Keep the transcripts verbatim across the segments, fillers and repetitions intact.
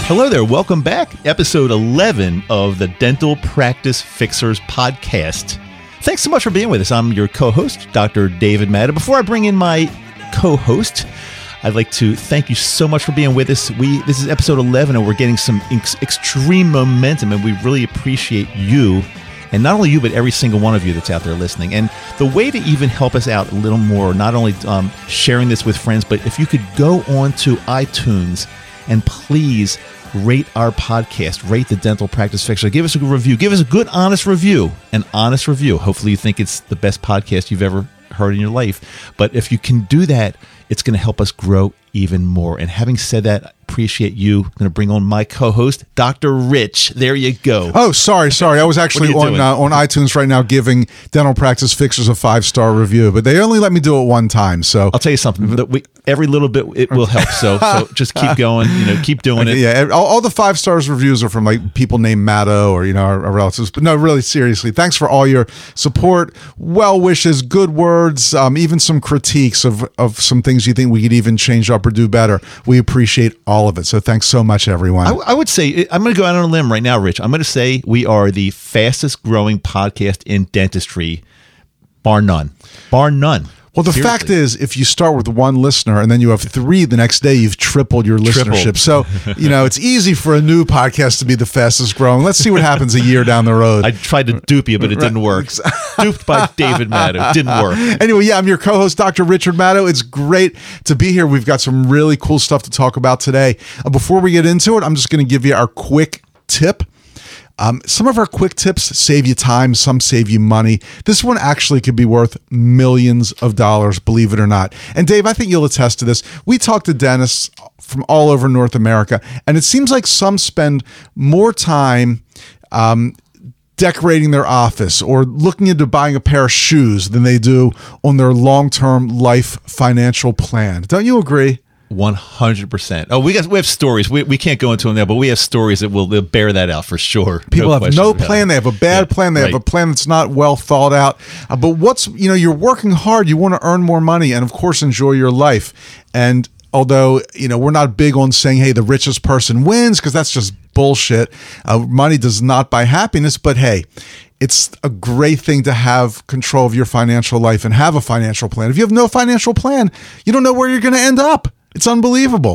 Hello there. Welcome back. Episode eleven of the Dental Practice Fixers podcast. Thanks so much for being with us. I'm your co-host, Doctor David Matta. Before I bring in my co-host, I'd like to thank you so much for being with us. We This is episode eleven, and we're getting some ex- extreme momentum, and we really appreciate you. And not only you, but every single one of you that's out there listening. And the way to even help us out a little more, not only um, sharing this with friends, but if you could go on to iTunes and please rate our podcast, rate the Dental Practice Fixer. Give us a good review. Give us a good, honest review. An honest review. Hopefully you think it's the best podcast you've ever heard in your life. But if you can do that, it's going to help us grow even more. And having said that, I appreciate you. I'm going to bring on my co-host, Doctor Rich. There you go. Oh, sorry, sorry. I was actually on uh, on iTunes right now giving Dental Practice Fixers a five-star review, but they only let me do it one time. So I'll tell you something. That we, every little bit, it will help. So, so just keep going. You know, keep doing okay, it. Yeah, all, all the five stars reviews are from like people named Matto or you know our, our relatives. But no, really, seriously, thanks for all your support, well wishes, good words, um, even some critiques of of some things you think we could even change up or do better. We appreciate all of it. So thanks so much, everyone. I, I would say, I'm going to go out on a limb right now, Rich. I'm going to say we are the fastest growing podcast in dentistry, bar none. Bar none. Well, the Seriously. fact is, if you start with one listener and then you have three the next day, you've tripled your Tripled. listenership. So, you know, it's easy for a new podcast to be the fastest growing. Let's see what happens a year down the road. I tried to dupe you, but it didn't work. Duped by David Matto. It didn't work. Anyway, yeah, I'm your co-host, Doctor Richard Matto. It's great to be here. We've got some really cool stuff to talk about today. Uh, before we get into it, I'm just going to give you our quick tip. Um, some of our quick tips save you time, some save you money. This one actually could be worth millions of dollars, believe it or not. And Dave, I think you'll attest to this. We talk to dentists from all over North America, and it seems like some spend more time um, decorating their office or looking into buying a pair of shoes than they do on their long-term life financial plan. Don't you agree? one hundred percent. Oh, we got we have stories. We we can't go into them now, but we have stories that will they'll bear that out for sure. People no have no plan. It. They have a bad yeah, plan. They right. have a plan that's not well thought out. Uh, but what's, you know, you're working hard. You want to earn more money and, of course, enjoy your life. And although, you know, we're not big on saying, hey, the richest person wins, because that's just bullshit. Uh, money does not buy happiness. But, hey, it's a great thing to have control of your financial life and have a financial plan. If you have no financial plan, you don't know where you're going to end up. It's unbelievable.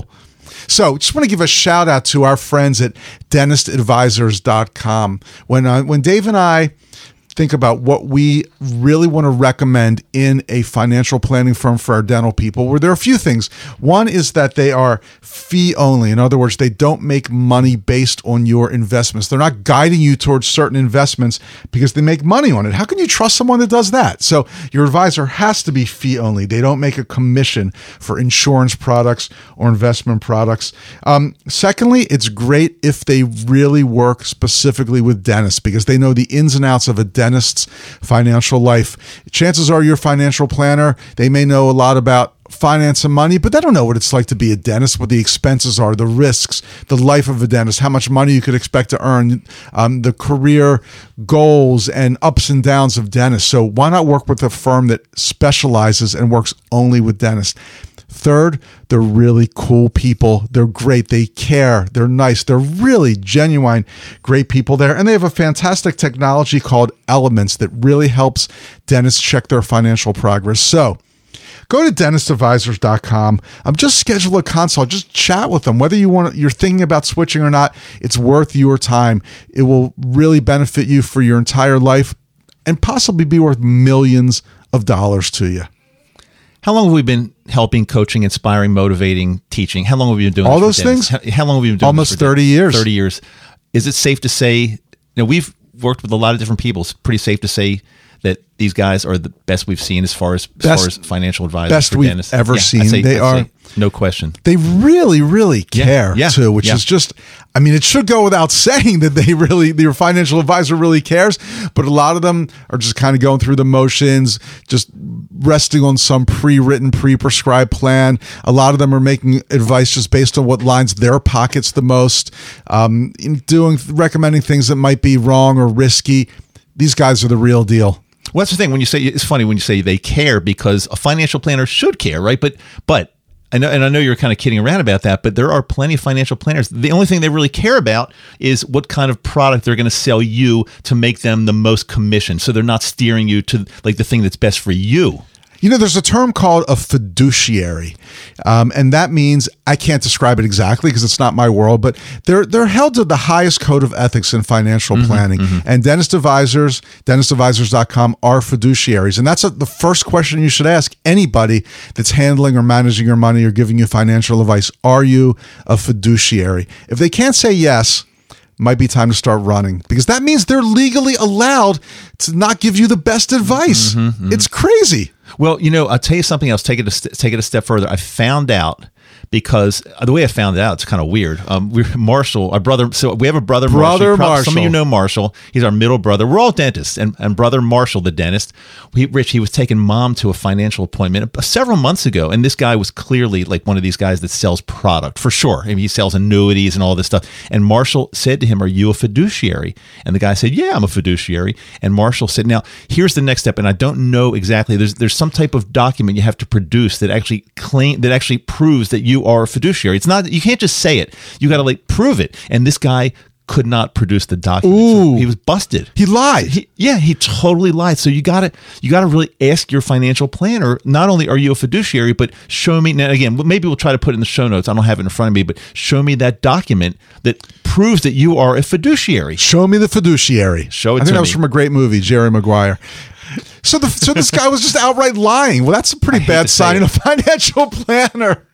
So just want to give a shout out to our friends at dentist advisors dot com. When, uh, when Dave and I think about what we really want to recommend in a financial planning firm for our dental people, where there are a few things. One is that they are fee only. In other words, they don't make money based on your investments. They're not guiding you towards certain investments because they make money on it. How can you trust someone that does that? So your advisor has to be fee only. They don't make a commission for insurance products or investment products. Um, secondly, it's great if they really work specifically with dentists because they know the ins and outs of a dentist dentist's financial life. Chances are your financial planner, they may know a lot about finance and money, but they don't know what it's like to be a dentist, what the expenses are, the risks, the life of a dentist, how much money you could expect to earn, um, the career goals and ups and downs of dentists. So why not work with a firm that specializes and works only with dentists? Third, they're really cool people. They're great. They care. They're nice. They're really genuine, great people there. And they have a fantastic technology called Elements that really helps dentists check their financial progress. So go to dentist advisors dot com. Um, just schedule a consult. Just chat with them. Whether you want, you're thinking about switching or not, it's worth your time. It will really benefit you for your entire life and possibly be worth millions of dollars to you. How long have we been helping, coaching, inspiring, motivating, teaching? How long have we been doing all this those things? How, how long have we been doing Almost this? Almost thirty years. thirty years. Is it safe to say, you know, we've worked with a lot of different people. It's pretty safe to say that these guys are the best we've seen as far as, as, best, far as financial advisors best for we've dentists. ever yeah, seen. Say, they I'd are say, no question. They really, really care yeah, yeah, too, which yeah. is just, I mean, it should go without saying that they really, your financial advisor really cares, but a lot of them are just kind of going through the motions, just resting on some pre-written, pre-prescribed plan. A lot of them are making advice just based on what lines their pockets the most, um, doing, recommending things that might be wrong or risky. These guys are the real deal. Well, that's the thing. When you say, it's funny when you say they care, because a financial planner should care, right? But but I know, and I know you're kind of kidding around about that, but there are plenty of financial planners. The only thing they really care about is what kind of product they're going to sell you to make them the most commission. So they're not steering you to like the thing that's best for you. You know, there's a term called a fiduciary, um, and that means, I can't describe it exactly because it's not my world, but they're they're held to the highest code of ethics in financial mm-hmm, planning. Mm-hmm. And dentist advisors, dentist advisors dot com are fiduciaries. And that's a, the first question you should ask anybody that's handling or managing your money or giving you financial advice. Are you a fiduciary? If they can't say yes, might be time to start running, because that means they're legally allowed to not give you the best advice. Mm-hmm, mm-hmm. It's crazy. Well, you know, I'll tell you something else. Take it a st- take it a step further. I found out, because the way I found it out, it's kind of weird. Um, we're Marshall, our brother. So we have a brother, brother Marshall. Marshall. Some of you know Marshall. He's our middle brother. We're all dentists, and, and brother Marshall, the dentist. He, Rich, he was taking mom to a financial appointment several months ago, and this guy was clearly like one of these guys that sells product for sure. I mean, he sells annuities and all this stuff. And Marshall said to him, "Are you a fiduciary?" And the guy said, "Yeah, I'm a fiduciary." And Marshall said, "Now, here's the next step." And I don't know exactly. There's there's some type of document you have to produce that actually claim that actually proves that you are a fiduciary. It's not, you can't just say it. You got to like prove it. And this guy could not produce the document. Ooh. So he was busted. He lied. He, yeah, he totally lied. So you got to you got to really ask your financial planner, not only are you a fiduciary, but show me, now again, maybe we'll try to put it in the show notes. I don't have it in front of me, but show me that document that proves that you are a fiduciary. Show me the fiduciary. Show it I think to that was me. from a great movie, Jerry Maguire. So the so this guy was just outright lying. Well, that's a pretty bad sign in a financial planner.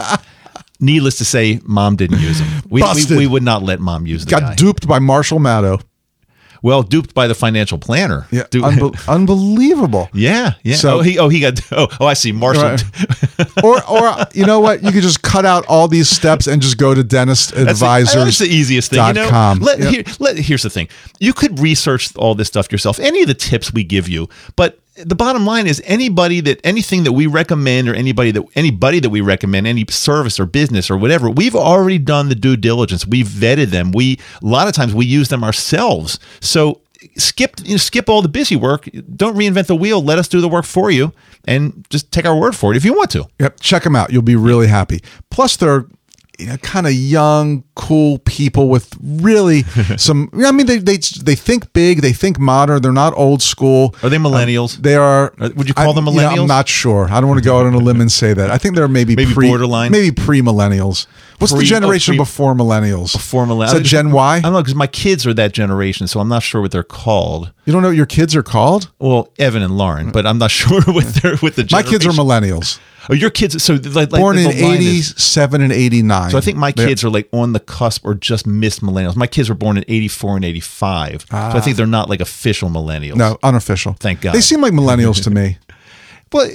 Needless to say, mom didn't use him. We, we, we would not let mom use the Got guy. duped by Marshall Maddow. Well, duped by the financial planner. Yeah, Du- unbe- unbelievable. Yeah, yeah. So- oh, he oh he got oh oh I see Marshall. Right. or or you know what? You could just cut out all these steps and just go to dentist advisors. That's the easiest thing. You know, com. let, Yep. here, let, here's the thing. You could research all this stuff yourself, any of the tips we give you, but the bottom line is anybody that anything that we recommend or anybody that anybody that we recommend, any service or business or whatever, we've already done the due diligence. We've vetted them. We a lot of times we use them ourselves. So skip you know, skip all the busy work. Don't reinvent the wheel. Let us do the work for you, and just take our word for it if you want to. Yep, check them out. You'll be really happy. Plus, they're you know, kind of young, cool people with really some. I mean, they they they think big. They think modern. They're not old school. Are they millennials? Um, they are. Would you call I, them you know, millennials? I'm not sure. I don't want to go out on a limb and say that. I think they're maybe Maybe pre, borderline? maybe pre-millennials. What's Pre- the generation oh, pre- before millennials? Before millennials. Is that Gen Y? I don't know, because my kids are that generation, so I'm not sure what they're called. You don't know what your kids are called? Well, Evan and Lauren, but I'm not sure what they're with the My generation. kids are millennials. Oh, your kids. So like, like Born the in line is- eighty-seven and eighty-nine. So I think my They're- kids are like on the cusp or just missed millennials. My kids were born in eighty-four and eighty-five. So I think they're not like official millennials. No, unofficial. Thank God. They seem like millennials to me. Well,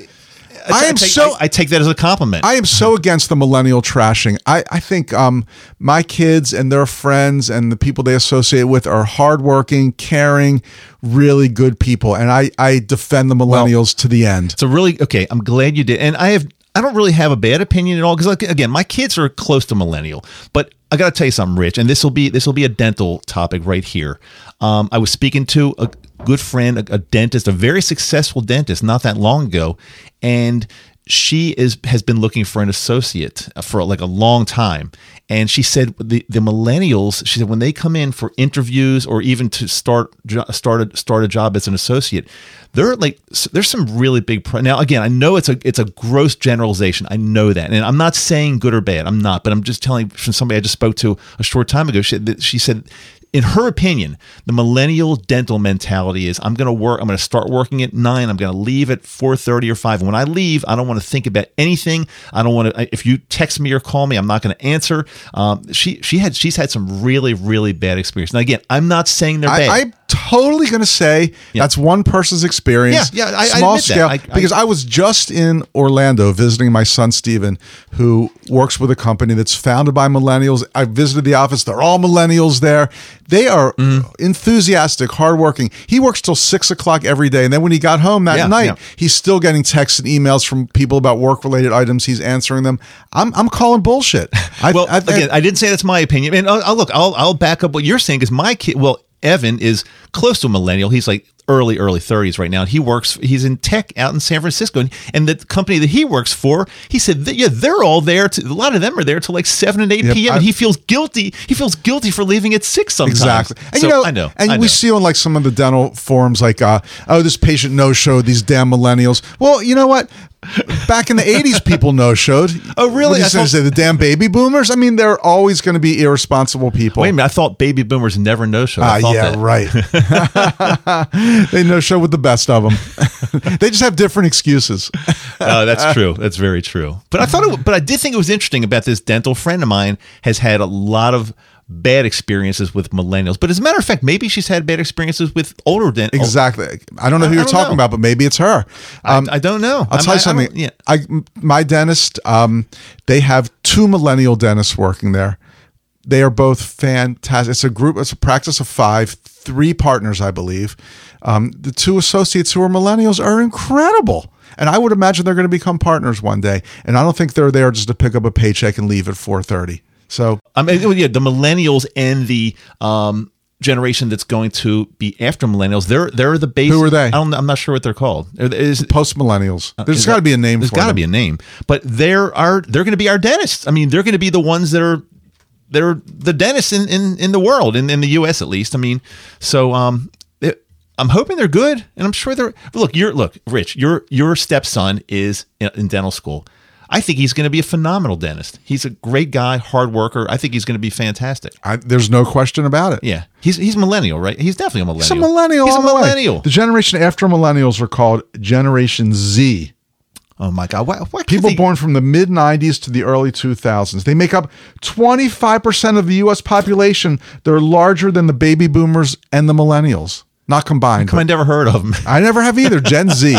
I am take, so- I, I take that as a compliment. I am so against the millennial trashing. I, I think um, my kids and their friends and the people they associate with are hardworking, caring, really good people. And I, I defend the millennials to the end. So really, okay, I'm glad you did. And I have, I don't really have a bad opinion at all because, like, again, my kids are close to millennial. But I got to tell you something, Rich, and this will be this will be a dental topic right here. Um, I was speaking to a good friend, a, a dentist, a very successful dentist, not that long ago, and she is has been looking for an associate for like a long time. And she said the, the millennials, she said when they come in for interviews or even to start start a, start a job as an associate, they're like there's some really big pro- now again I know it's a it's a gross generalization, I know that, and I'm not saying good or bad, I'm not, but I'm just telling from somebody I just spoke to a short time ago. She, she said in her opinion, the millennial dental mentality is I'm going to work, I'm going to start working at nine, I'm going to leave at four thirty or five. And when I leave, I don't want to think about anything. I don't want to, if you text me or call me, I'm not going to answer. Um, she, she had, she's had some really, really bad experience. Now, again, I'm not saying they're bad. I, I'm totally going to say Yeah. that's one person's experience. Yeah, yeah, I- I small admit that. scale. I- I- because I was just in Orlando visiting my son Steven, who works with a company that's founded by millennials. I visited the office; they're all millennials there. They are Mm-hmm. enthusiastic, hardworking. He works till six o'clock every day, and then when he got home that Yeah, night, yeah. he's still getting texts and emails from people about work-related items. He's answering them. I'm I'm calling bullshit. I, well, I, again, I didn't say that's my opinion. And I'll, I'll look, I'll, I'll back up what you're saying because my kid, well, Evan is close to a millennial. He's like early, early thirties right now. And he works, he's in tech out in San Francisco. And, and the company that he works for, he said, that, yeah, they're all there. To, a lot of them are there till like seven and eight Yep, p.m. I- and he feels guilty. He feels guilty for leaving at six sometimes. Exactly. And So, you know, I know. and I we know. see on like some of the dental forums, like, uh, oh, this patient no-showed, these damn millennials. Well, you know what? Back in the eighties, people no-showed. Oh, really? What do you I say, thought- say, the damn baby boomers? I mean, they're always going to be irresponsible people. Wait a minute. I thought baby boomers never no-show. Ah, I thought yeah, that. right. They no-show with the best of them. They just have different excuses. Uh, that's true. That's very true. But I thought it, but I did think it was interesting about this dental friend of mine has had a lot of bad experiences with millennials. But as a matter of fact, maybe she's had bad experiences with older dental. Exactly. I don't know who I you're don't talking know. about, but maybe it's her. Um, I, I don't know. I'll I'm- tell I- you I something. don't- yeah. I, my dentist, um, they have two millennial dentists working there. They are both fantastic. It's a group. It's a practice of five, three partners, I believe. Um, the two associates who are millennials are incredible. And I would imagine they're going to become partners one day. And I don't think they're there just to pick up a paycheck and leave at four thirty. So I mean, yeah, the millennials and the um, generation that's going to be after millennials, they're they're the base. Who are they? I don't, I'm not sure what they're called. Is, post millennials. There's is got to that- be a name There's for got to them. be a name. But they're our they're going to be our dentists. I mean, they're going to be the ones that are they're the dentists in, in, in the world, in, in the U S at least. I mean, so um, it, I'm hoping they're good, and I'm sure they're. Look, you're look, Rich. Your your stepson is in, in dental school. I think he's going to be a phenomenal dentist. He's a great guy, hard worker. I think he's going to be fantastic. I, there's no question about it. Yeah, he's he's millennial, right? He's definitely a millennial. He's a millennial. He's a all the way. millennial. The generation after millennials are called Generation Z. Oh my God! Why, why can't People they- born from the mid nineties to the early two thousands. They make up twenty-five percent of the U S population. They're larger than the baby boomers and the millennials. Not combined. I never heard of him. I never have either. Gen Z.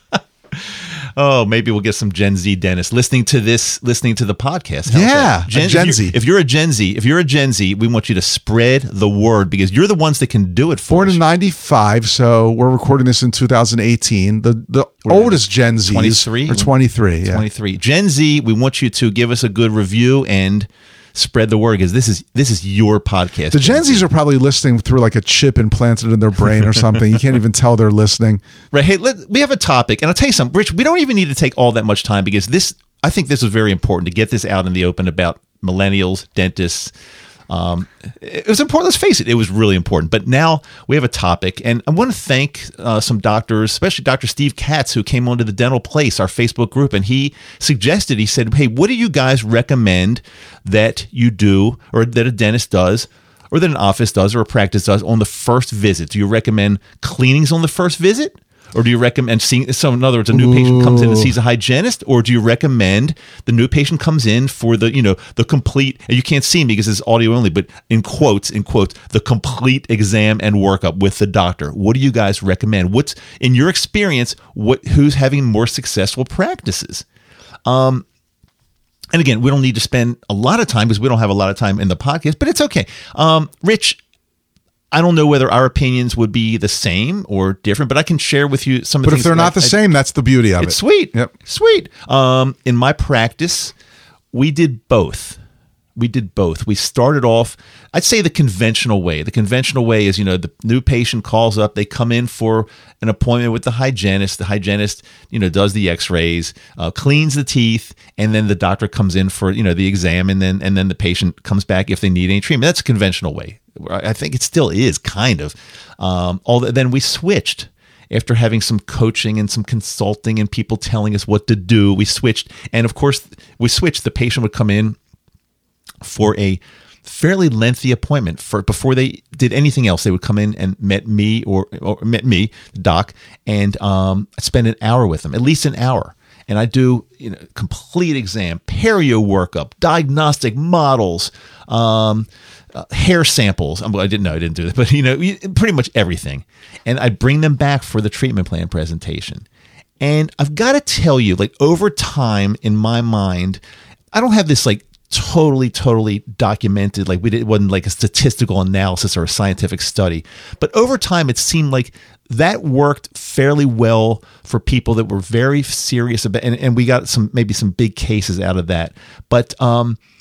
Oh, maybe we'll get some Gen Z dentists listening to this, listening to the podcast. How's Yeah, that? a Gen if you're- Z. If you're a Gen Z, if you're a Gen Z, we want you to spread the word because you're the ones that can do it for Born us. in ninety-five, so we're recording this in two thousand eighteen. The the oldest Gen Z twenty-three? or twenty-three. Yeah. twenty-three Gen Z. We want you to give us a good review and spread the word because this is this is your podcast. The Gen Zs are probably listening through like a chip implanted in their brain or something. You can't even tell they're listening. Right. Hey, let, we have a topic, and I'll tell you something, Rich. We don't even need to take all that much time because this. I think this is very important to get this out in the open about millennials, dentists. Um, it was important. Let's face it; it was really important. But now we have a topic, and I want to thank uh, some doctors, especially Doctor Steve Katz, who came onto the Dental Place, our Facebook group, and he suggested. He said, "Hey, what do you guys recommend that you do, or that a dentist does?" Or that an office does or a practice does on the first visit? Do you recommend cleanings on the first visit? Or do you recommend seeing, so in other words, a new patient comes in and sees a hygienist? Or do you recommend the new patient comes in for the, you know, the complete, and you can't see me because it's audio only, but in quotes, in quotes, the complete exam and workup with the doctor? What do you guys recommend? What's, in your experience, what who's having more successful practices? Um, And again, we don't need to spend a lot of time because we don't have a lot of time in the podcast, but it's okay. Um, Rich, I don't know whether our opinions would be the same or different, but I can share with you some of the But if things they're that not I- the I- same, that's the beauty of It's it. sweet. Yep. Sweet. Um, in my practice, we did both. We did both. We started off, I'd say the conventional way. The conventional way is, you know, the new patient calls up, they come in for an appointment with the hygienist. The hygienist, you know, does the x-rays, uh, cleans the teeth, and then the doctor comes in for, you know, the exam, and then and then the patient comes back if they need any treatment. That's a conventional way. I think it still is, kind of. Um, although then we switched. After having some coaching and some consulting and people telling us what to do, we switched. And of course, we switched. The patient would come in for a fairly lengthy appointment. For before they did anything else, they would come in and met me or, or met me, the doc, and um, I'd spend an hour with them, at least an hour. And I do, you know, complete exam, perio workup, diagnostic models, um, uh, hair samples. I didn't know I didn't do that, but you know, pretty much everything. And I bring them back for the treatment plan presentation. And I've got to tell you, like over time in my mind, I don't have this like totally, totally documented, like we did, it wasn't like a statistical analysis or a scientific study, but over time it seemed like that worked fairly well for people that were very serious about, and, and we got some, maybe some big cases out of that. But um,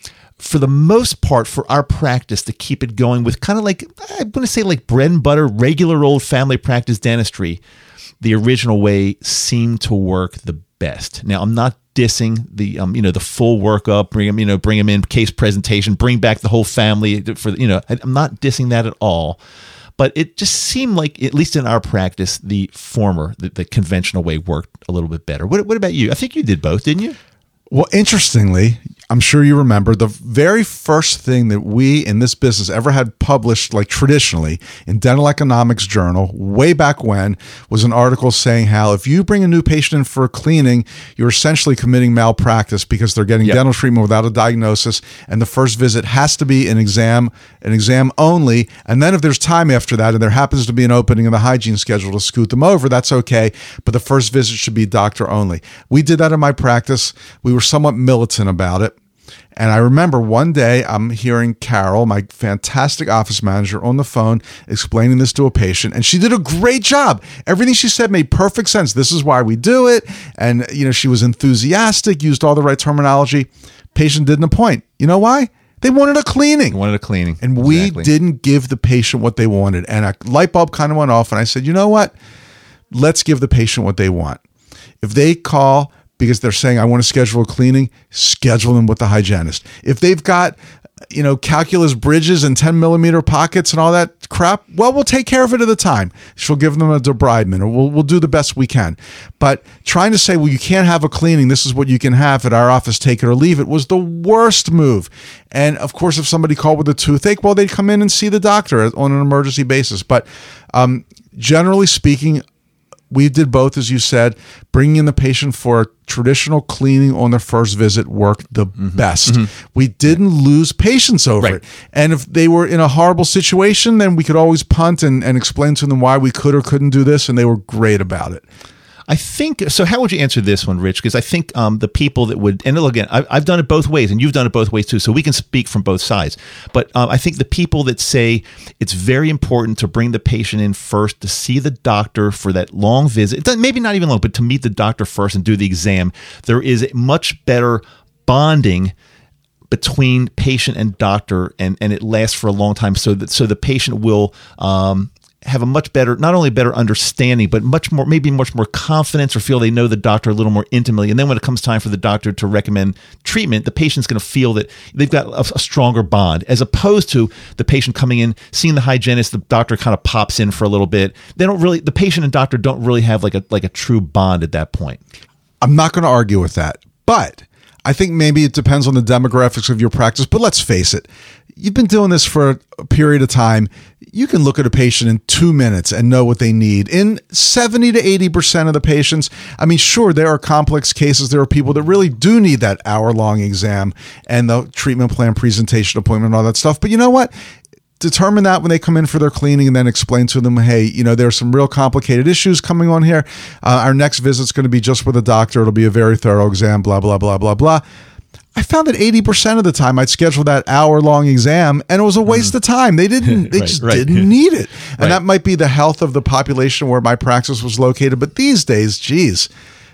for the most part, for our practice to keep it going with kind of like, I'm going to say like bread and butter, regular old family practice dentistry, the original way seemed to work the best. Now, I'm not dissing the, um, you know, the full workup, bring them, you know, bring them in, case presentation, bring back the whole family for, you know, I'm not dissing that at all. But it just seemed like, at least in our practice, the former, the, the conventional way worked a little bit better. What, what about you? I think you did both, didn't you? Well, interestingly, I'm sure you remember the very first thing that we in this business ever had published, like traditionally, in Dental Economics Journal, way back when, was an article saying how if you bring a new patient in for a cleaning, you're essentially committing malpractice because they're getting yep. dental treatment without a diagnosis, and the first visit has to be an exam, an exam only. And then if there's time after that, and there happens to be an opening in the hygiene schedule to scoot them over, that's okay. But the first visit should be doctor only. We did that in my practice. We were somewhat militant about it. And I remember one day I'm hearing Carol, my fantastic office manager, on the phone explaining this to a patient, and she did a great job. Everything she said made perfect sense. This is why we do it. And, you know, she was enthusiastic, used all the right terminology. Patient didn't appoint. You know why? They wanted a cleaning. They wanted a cleaning. And we exactly. didn't give the patient what they wanted. And a light bulb kind of went off, and I said, you know what? Let's give the patient what they want. If they call because they're saying, I want to schedule a cleaning, schedule them with the hygienist. If they've got, you know, calculus bridges and ten millimeter pockets and all that crap, well, we'll take care of it at the time. She'll give them a debridement, or we'll, we'll do the best we can. But trying to say, well, you can't have a cleaning, this is what you can have at our office, take it or leave it, was the worst move. And of course, if somebody called with a toothache, well, they'd come in and see the doctor on an emergency basis. But um, generally speaking, we did both, as you said. Bringing in the patient for a traditional cleaning on their first visit worked the mm-hmm. best. Mm-hmm. We didn't lose patients over right. it. And if they were in a horrible situation, then we could always punt and, and explain to them why we could or couldn't do this, and they were great about it. I think, so how would you answer this one, Rich? Because I think um, the people that would, and again, I, I've done it both ways, and you've done it both ways too, so we can speak from both sides. But um, I think the people that say it's very important to bring the patient in first to see the doctor for that long visit, it doesn't, maybe not even long, but to meet the doctor first and do the exam, there is a much better bonding between patient and doctor, and, and it lasts for a long time, so that so the patient will um, have a much better, not only better understanding, but much more, maybe much more confidence, or feel they know the doctor a little more intimately. And then when it comes time for the doctor to recommend treatment, the patient's going to feel that they've got a, a stronger bond, as opposed to the patient coming in, seeing the hygienist, the doctor kind of pops in for a little bit. They don't really, the patient and doctor don't really have like a, like a true bond at that point. I'm not going to argue with that, but I think maybe it depends on the demographics of your practice. But let's face it, you've been doing this for a period of time. You can look at a patient in two minutes and know what they need. In seventy to eighty percent of the patients, I mean, sure, there are complex cases. There are people that really do need that hour-long exam and the treatment plan, presentation, appointment, all that stuff. But you know what? Determine that when they come in for their cleaning, and then explain to them, hey, you know, there's some real complicated issues coming on here. Uh, our next visit's going to be just with a doctor. It'll be a very thorough exam, blah, blah, blah, blah, blah. I found that eighty percent of the time I'd schedule that hour-long exam, and it was a waste mm. of time. They didn't, they right, just right. didn't need it. And right. that might be the health of the population where my practice was located. But these days, geez,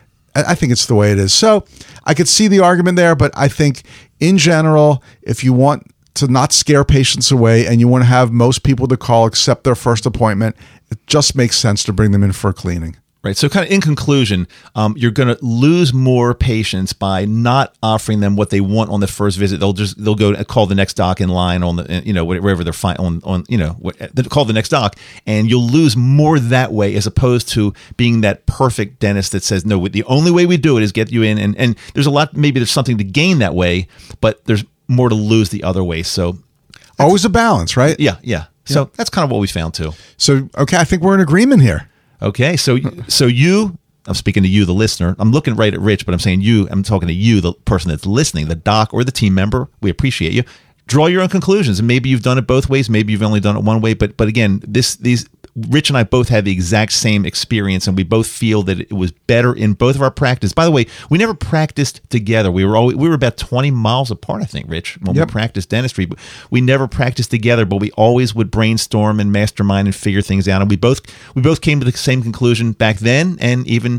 I think it's the way it is. So I could see the argument there, but I think in general, if you want to not scare patients away and you want to have most people to call accept their first appointment, it just makes sense to bring them in for a cleaning. Right. So kind of in conclusion, um, you're going to lose more patients by not offering them what they want on the first visit. They'll just, they'll go call the next doc in line on the, you know, wherever they're fine on, on, you know, call the next doc, and you'll lose more that way, as opposed to being that perfect dentist that says, no, the only way we do it is get you in. And, and there's a lot, maybe there's something to gain that way, but there's more to lose the other way. So always a balance, right? Yeah. Yeah. So yeah. That's kind of what we found too. So, okay. I think we're in agreement here. Okay, so so you, I'm speaking to you, the listener. I'm looking right at Rich, but I'm saying you, I'm talking to you, the person that's listening, the doc or the team member. We appreciate you. Draw your own conclusions, and maybe you've done it both ways. Maybe you've only done it one way. But but again, this these Rich and I both had the exact same experience, and we both feel that it was better in both of our practice. By the way, we never practiced together. We were always, we were about twenty miles apart, I think, Rich, when yep. we practiced dentistry. But we never practiced together, but we always would brainstorm and mastermind and figure things out. And we both we both came to the same conclusion back then, and even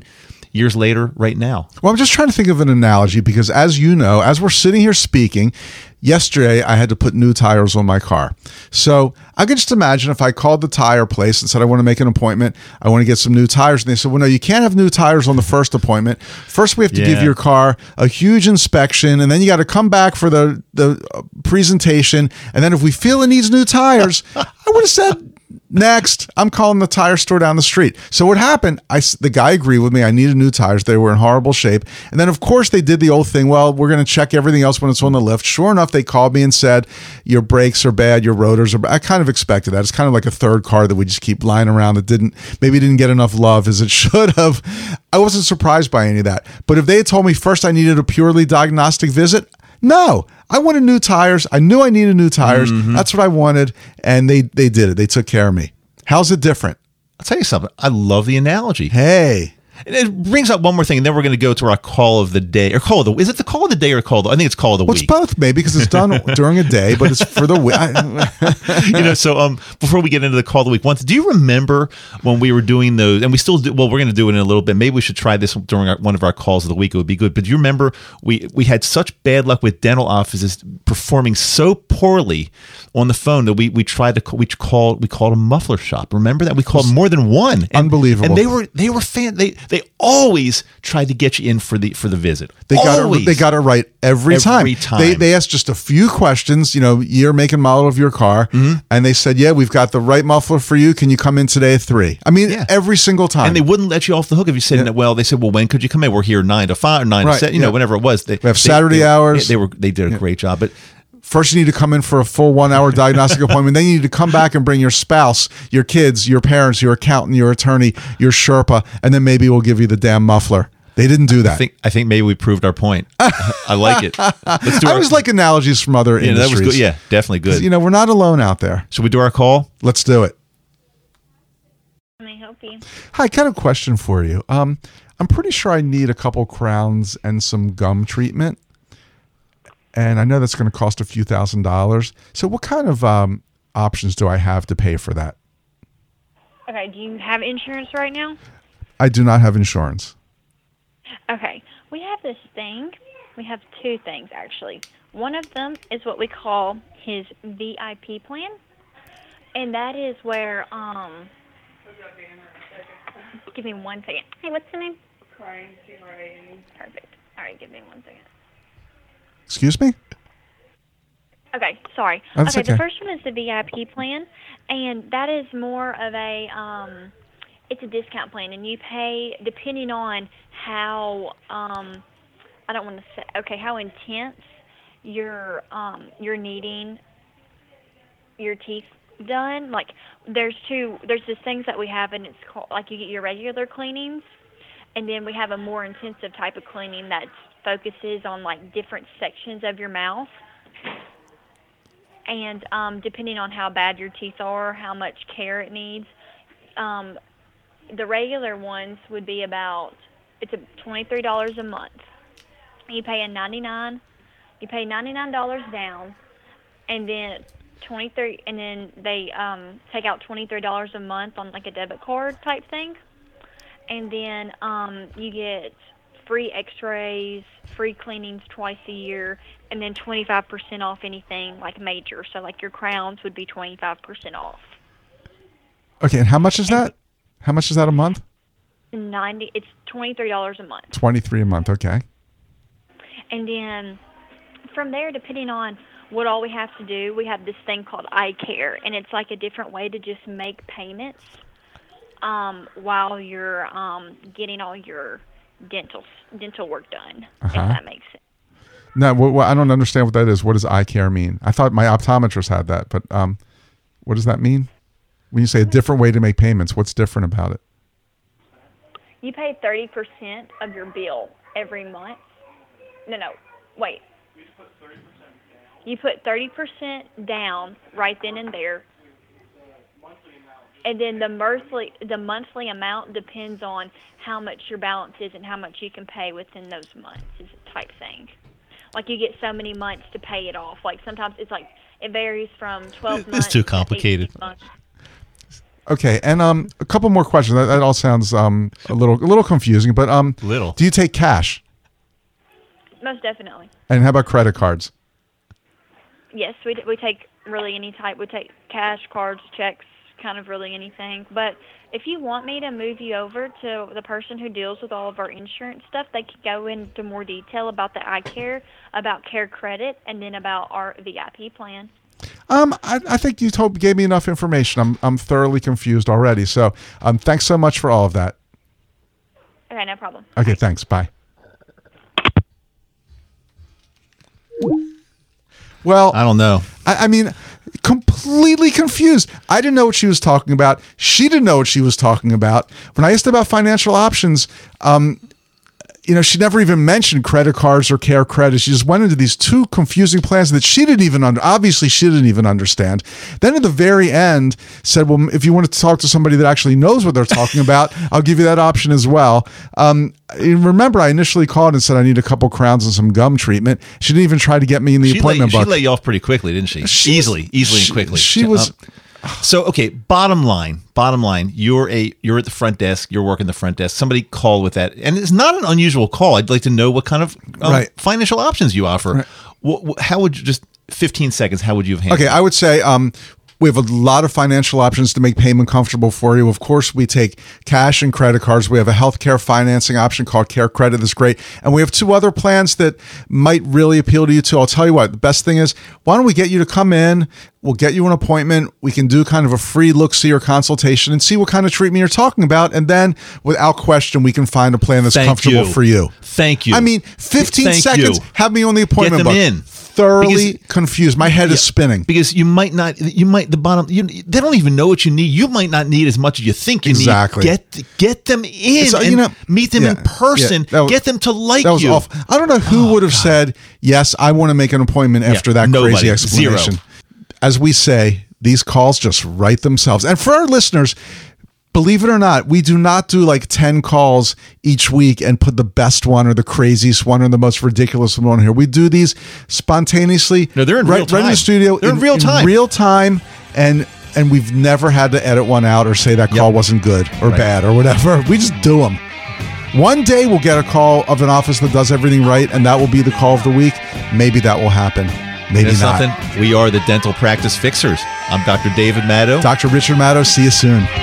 years later right now. Well, I'm just trying to think of an analogy because, as you know, as we're sitting here speaking, yesterday I had to put new tires on my car. So I could just imagine if I called the tire place and said, I want to make an appointment, I want to get some new tires. And they said, well, no, you can't have new tires on the first appointment. First, we have to Yeah. give your car a huge inspection, and then you got to come back for the, the presentation. And then if we feel it needs new tires, I would have said, next, I'm calling the tire store down the street. So what happened, I, the guy agreed with me. I needed new tires. They were in horrible shape. And then, of course, they did the old thing. Well, we're going to check everything else when it's on the lift. Sure enough, they called me and said, your brakes are bad, your rotors are bad. I kind of expected that. It's kind of like a third car that we just keep lying around that didn't, maybe didn't get enough love as it should have. I wasn't surprised by any of that. But if they had told me first I needed a purely diagnostic visit, no, I wanted new tires. I knew I needed new tires. Mm-hmm. That's what I wanted. And they, they did it. They took care of me. How's it different? I'll tell you something. I love the analogy. Hey. And it brings up one more thing, and then we're going to go to our call of the day. Or call of the Is it the call of the day or call of the I think it's call of the well, week. It's both, maybe, because it's done during a day, but it's for the week. you know, so um, before we get into the call of the week, once, do you remember when we were doing those, and we still do, well, we're going to do it in a little bit. Maybe we should try this during our, one of our calls of the week. It would be good. But do you remember we, we had such bad luck with dental offices performing so poorly on the phone that we we tried to we called we called a muffler shop. Remember that? We called more than one. And, Unbelievable. And they were they were fan they they always tried to get you in for the for the visit. They got always. it. They got it right every, every time. time. They they asked just a few questions. You know, year, make, and model of your car, mm-hmm. and they said, "Yeah, we've got the right muffler for you. Can you come in today at three?" I mean, yeah. every single time. And they wouldn't let you off the hook if you said, yeah. "Well," they said, "Well, when could you come in? We're here nine to five, or nine right. to seven, you yeah. know, whenever it was." They we have they, Saturday they, hours. They, they were they did a yeah. great job, but. First, you need to come in for a full one-hour diagnostic appointment. Then you need to come back and bring your spouse, your kids, your parents, your accountant, your attorney, your Sherpa, and then maybe we'll give you the damn muffler. They didn't do that. I think, I think maybe we proved our point. I like it. Let's do I our, always like analogies from other yeah, industries. That was good. Yeah, definitely good. You know, we're not alone out there. Should we do our call? Let's do it. Can I help you? Hi, got a question for you. Um, I'm pretty sure I need a couple crowns and some gum treatment. And I know that's going to cost a few thousand dollars. So what kind of um, options do I have to pay for that? Okay, do you have insurance right now? I do not have insurance. Okay, we have this thing. We have two things, actually. One of them is what we call his V I P plan. And that is where, um, give me one second. Hey, what's the name? Ryan. Perfect. All right, give me one second. Excuse me? Okay, sorry. That's okay, okay, the first one is the V I P plan, and that is more of a, um, it's a discount plan, and you pay depending on how, um, I don't want to say, okay, how intense you're, um, you're needing your teeth done. Like, there's two, there's these things that we have, and it's called, like, you get your regular cleanings, and then we have a more intensive type of cleaning that focuses on, like, different sections of your mouth. And um, depending on how bad your teeth are, how much care it needs, um, the regular ones would be about, it's a twenty-three dollars a month. You pay a ninety-nine dollars, you pay ninety-nine dollars down, and then twenty-three, and then they um, take out twenty-three dollars a month on like a debit card type thing, and then um, you get free x-rays, free cleanings twice a year, and then twenty-five percent off anything like major. So like your crowns would be twenty-five percent off. Okay, and how much is that? How much is that a month? ninety It's twenty-three dollars a month. twenty-three a month, okay. And then from there, depending on what all we have to do, we have this thing called eye care, and it's like a different way to just make payments um, while you're um, getting all your dental dental work done, uh-huh. if that makes sense. No, well, well, I don't understand what that is. What does eye care mean? I thought my optometrist had that, but um, what does that mean? When you say a different way to make payments, what's different about it? You pay thirty percent of your bill every month. No, no, wait. You put thirty percent down right then and there. And then the monthly the monthly amount depends on how much your balance is and how much you can pay within those months is a type thing. Like you get so many months to pay it off. Like sometimes it's like it varies from twelve months. It's too complicated. To months. Okay, and um, a couple more questions. That, that all sounds um a little a little confusing, but um, little. Do you take cash? Most definitely. And how about credit cards? Yes, we we take really any type. We take cash, cards, checks, kind of really anything. But if you want me to move you over to the person who deals with all of our insurance stuff, they can go into more detail about the eye care, about Care Credit, and then about our V I P plan. Um, I, I think you told gave me enough information. I'm I'm thoroughly confused already. So um, thanks so much for all of that. Okay, no problem. Okay, thanks. Bye. Well, I don't know. I, I mean, completely confused. I didn't know what she was talking about. She didn't know what she was talking about. When I asked about financial options, um, you know, she never even mentioned credit cards or Care Credit. She just went into these two confusing plans that she didn't even under. Obviously, she didn't even understand. Then at the very end, said, "Well, if you want to talk to somebody that actually knows what they're talking about, I'll give you that option as well." Um, remember, I initially called and said I need a couple crowns and some gum treatment. She didn't even try to get me in the she appointment let, book. She let you off pretty quickly, didn't she? she easily, was, easily, she, and quickly. She was. Um, So, okay, bottom line, bottom line, you're a you're at the front desk, you're working the front desk. Somebody called with that, and it's not an unusual call. I'd like to know what kind of um, right. financial options you offer. Right. What, what, how would you just fifteen seconds? How would you have handled? Okay, I would say um, we have a lot of financial options to make payment comfortable for you. Of course, we take cash and credit cards. We have a healthcare financing option called Care Credit that's great. And we have two other plans that might really appeal to you too. I'll tell you what, the best thing is, why don't we get you to come in? We'll get you an appointment. We can do kind of a free look-see or consultation and see what kind of treatment you're talking about. And then without question, we can find a plan that's Thank comfortable you. for you. Thank you. I mean, fifteen Thank seconds, you. have me on the appointment Get them book. in. Thoroughly Because- confused. My head Yeah, is spinning. because you might not. You might the bottom. You, they don't even know what you need. You might not need as much as you think you Exactly. need. Get get them in So, and you know, meet them yeah, in person. yeah, that was- get them to like That was you. awful. I don't know who Oh, would have God. said, yes, I want to make an appointment after Yeah, that nobody. crazy explanation. Zero. As we say, these calls just write themselves. And for our listeners, believe it or not, we do not do like ten calls each week and put the best one or the craziest one or the most ridiculous one here. We do these spontaneously. No, they're in right, real right in time. the studio. They're in real time. real time. And and we've never had to edit one out or say that call Yep. wasn't good or Right. bad or whatever. We just do them. One day we'll get a call of an office that does everything right, and that will be the call of the week. Maybe that will happen. Maybe You know not. something? We are the Dental Practice Fixers. I'm Doctor David Maddow. Doctor Richard Maddow, see you soon.